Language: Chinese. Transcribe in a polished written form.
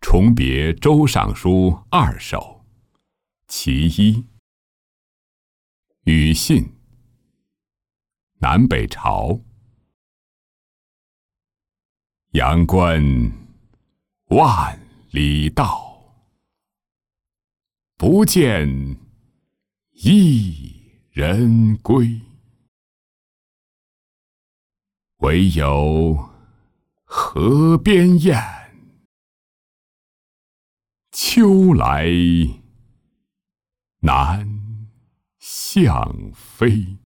重别周尚书2首，其一。庾信，南北朝。阳关万里道，不见一人归。唯有河边雁，秋来南向飞。